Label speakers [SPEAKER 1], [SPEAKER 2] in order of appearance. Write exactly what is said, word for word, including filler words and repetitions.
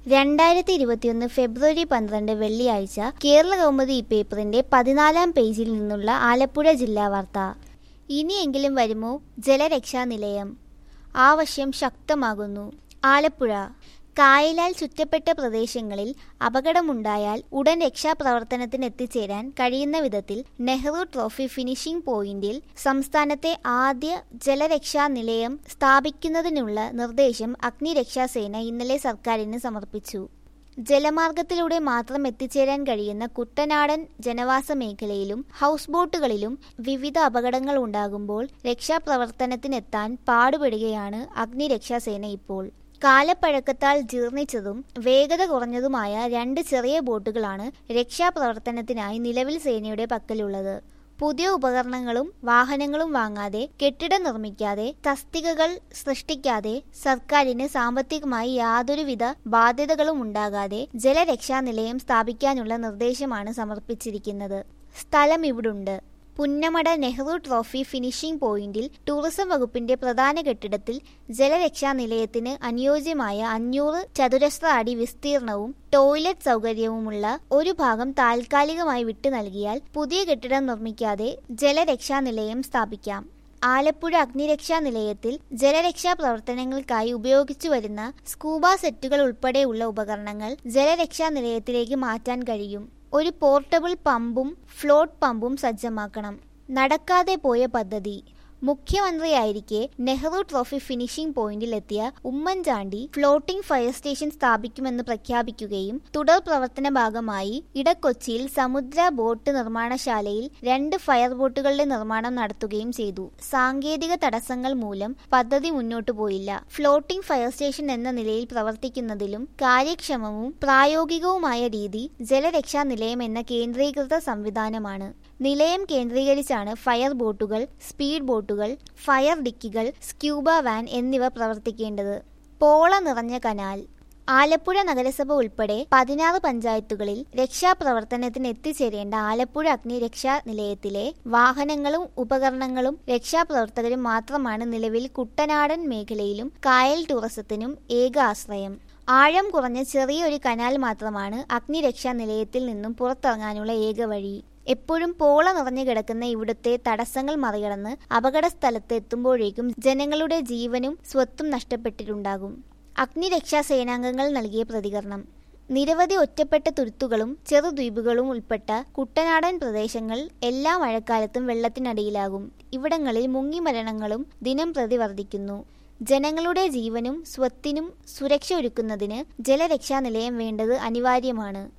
[SPEAKER 1] രണ്ടായിരത്തി ഇരുപത്തിയൊന്ന് ഫെബ്രുവരി പന്ത്രണ്ട് വെള്ളിയാഴ്ച കേരള കൗമുദി ഈ പേപ്പറിന്റെ പതിനാലാം പേജിൽ നിന്നുള്ള ആലപ്പുഴ ജില്ലാ വാർത്ത. ഇനിയെങ്കിലും വരുമോ ജലരക്ഷാ നിലയം? ആവശ്യം ശക്തമാകുന്നു. ആലപ്പുഴ. കായലാൽ ചുറ്റപ്പെട്ട പ്രദേശങ്ങളിൽ അപകടമുണ്ടായാൽ ഉടൻ രക്ഷാപ്രവർത്തനത്തിന് എത്തിച്ചേരാൻ കഴിയുന്ന വിധത്തിൽ നെഹ്റു ട്രോഫി ഫിനിഷിംഗ് പോയിന്റിൽ സംസ്ഥാനത്തെ ആദ്യ ജലരക്ഷാ നിലയം സ്ഥാപിക്കുന്നതിനുള്ള നിർദ്ദേശം അഗ്നിരക്ഷാസേന ഇന്നലെ സർക്കാരിന് സമർപ്പിച്ചു. ജലമാർഗത്തിലൂടെ മാത്രം എത്തിച്ചേരാൻ കഴിയുന്ന കുട്ടനാടൻ ജനവാസ മേഖലയിലും ഹൗസ് ബോട്ടുകളിലും വിവിധ അപകടങ്ങൾ ഉണ്ടാകുമ്പോൾ രക്ഷാപ്രവർത്തനത്തിനെത്താൻ പാടുപെടുകയാണ് അഗ്നിരക്ഷാസേന ഇപ്പോൾ. കാലപ്പഴക്കത്താൽ ജീർണിച്ചതും വേഗത കുറഞ്ഞതുമായ രണ്ട് ചെറിയ ബോട്ടുകളാണ് രക്ഷാപ്രവർത്തനത്തിനായി നിലവിൽ സേനയുടെ പക്കലുള്ളത്. പുതിയ ഉപകരണങ്ങളും വാഹനങ്ങളും വാങ്ങാതെ, കെട്ടിടം നിർമ്മിക്കാതെ, തസ്തികകൾ സൃഷ്ടിക്കാതെ, സർക്കാരിന് സാമ്പത്തികമായി യാതൊരുവിധ ബാധ്യതകളും ഉണ്ടാകാതെ ജലരക്ഷാ നിലയം സ്ഥാപിക്കാനുള്ള നിർദ്ദേശമാണ് സമർപ്പിച്ചിരിക്കുന്നത്. സ്ഥലം ഇവിടുണ്ട്. പുന്നമട നെഹ്റു ട്രോഫി ഫിനിഷിംഗ് പോയിന്റിൽ ടൂറിസം വകുപ്പിന്റെ പ്രധാന കെട്ടിടത്തിൽ ജലരക്ഷാ നിലയത്തിന് അനുയോജ്യമായ അഞ്ഞൂറ് ചതുരശ്ര അടി വിസ്തീർണവും ടോയ്ലറ്റ് സൗകര്യവുമുള്ള ഒരു ഭാഗം താൽക്കാലികമായി വിട്ടു നൽകിയാൽ പുതിയ കെട്ടിടം നിർമ്മിക്കാതെ ജലരക്ഷാ നിലയം സ്ഥാപിക്കാം. ആലപ്പുഴ അഗ്നിരക്ഷാ നിലയത്തിൽ ജലരക്ഷാ പ്രവർത്തനങ്ങൾക്കായി ഉപയോഗിച്ചു വരുന്ന സ്കൂബ സെറ്റുകൾ ഉൾപ്പെടെയുള്ള ഉപകരണങ്ങൾ ജലരക്ഷാ നിലയത്തിലേക്ക് മാറ്റാൻ കഴിയും. ഒരു പോർട്ടബിൾ പമ്പും ഫ്ലോട്ട് പമ്പും സജ്ജമാക്കണം. നടക്കാതെ പോയ പദ്ധതി. മുഖ്യമന്ത്രിയായിരിക്കെ നെഹ്റു ട്രോഫി ഫിനിഷിംഗ് പോയിന്റിൽ എത്തിയ ഉമ്മൻചാണ്ടി ഫ്ലോട്ടിംഗ് ഫയർ സ്റ്റേഷൻ സ്ഥാപിക്കുമെന്ന് പ്രഖ്യാപിക്കുകയും തുടർ പ്രവർത്തന ഭാഗമായി ഇടക്കൊച്ചിയിൽ സമുദ്ര ബോട്ട് നിർമ്മാണശാലയിൽ രണ്ട് ഫയർ ബോട്ടുകളുടെ നിർമ്മാണം നടത്തുകയും ചെയ്തു. സാങ്കേതിക തടസ്സങ്ങൾ മൂലം പദ്ധതി മുന്നോട്ടു പോയില്ല. ഫ്ലോട്ടിംഗ് ഫയർ സ്റ്റേഷൻ എന്ന നിലയിൽ പ്രവർത്തിക്കുന്നതിലും കാര്യക്ഷമവും പ്രായോഗികവുമായ രീതി ജലരക്ഷാ നിലയം എന്ന കേന്ദ്രീകൃത സംവിധാനമാണ്. നിലയം കേന്ദ്രീകരിച്ചാണ് ഫയർ ബോട്ടുകൾ, സ്പീഡ് ബോട്ടുകൾ, ഫയർ ഡിക്കികൾ, സ്ക്യൂബ വാൻ എന്നിവ പ്രവർത്തിക്കേണ്ടത്. പോള നിറഞ്ഞ കനാൽ. ആലപ്പുഴ നഗരസഭ ഉൾപ്പെടെ പതിനാറ് പഞ്ചായത്തുകളിൽ രക്ഷാപ്രവർത്തനത്തിന് എത്തിച്ചേരേണ്ട ആലപ്പുഴ അഗ്നിരക്ഷാ നിലയത്തിലെ വാഹനങ്ങളും ഉപകരണങ്ങളും രക്ഷാപ്രവർത്തകരും മാത്രമാണ് നിലവിൽ കുട്ടനാടൻ മേഖലയിലും കായൽ ടൂറിസത്തിനും ഏക ആശ്രയം. ആഴം കുറഞ്ഞ ചെറിയൊരു കനാൽ മാത്രമാണ് അഗ്നിരക്ഷാ നിലയത്തിൽ നിന്നും പുറത്തിറങ്ങാനുള്ള ഏക വഴി. എപ്പോഴും പോള നിറഞ്ഞു കിടക്കുന്ന ഇവിടുത്തെ തടസ്സങ്ങൾ മറികടന്ന് അപകട സ്ഥലത്ത് എത്തുമ്പോഴേക്കും ജനങ്ങളുടെ ജീവനും സ്വത്തും നഷ്ടപ്പെട്ടിട്ടുണ്ടാകും. അഗ്നിരക്ഷാ സേനാംഗങ്ങൾ നൽകിയ പ്രതികരണം. നിരവധി ഒറ്റപ്പെട്ട തുരുത്തുകളും ചെറുദ്വീപുകളും ഉൾപ്പെട്ട കുട്ടനാടൻ പ്രദേശങ്ങൾ എല്ലാ മഴക്കാലത്തും വെള്ളത്തിനടിയിലാകും. ഇവിടങ്ങളിൽ മുങ്ങിമരണങ്ങളും ദിനം പ്രതി വർദ്ധിക്കുന്നു. ജനങ്ങളുടെ ജീവനും സ്വത്തിനും സുരക്ഷ ഒരുക്കുന്നതിന് ജലരക്ഷാ നിലയം വേണ്ടത് അനിവാര്യമാണ്.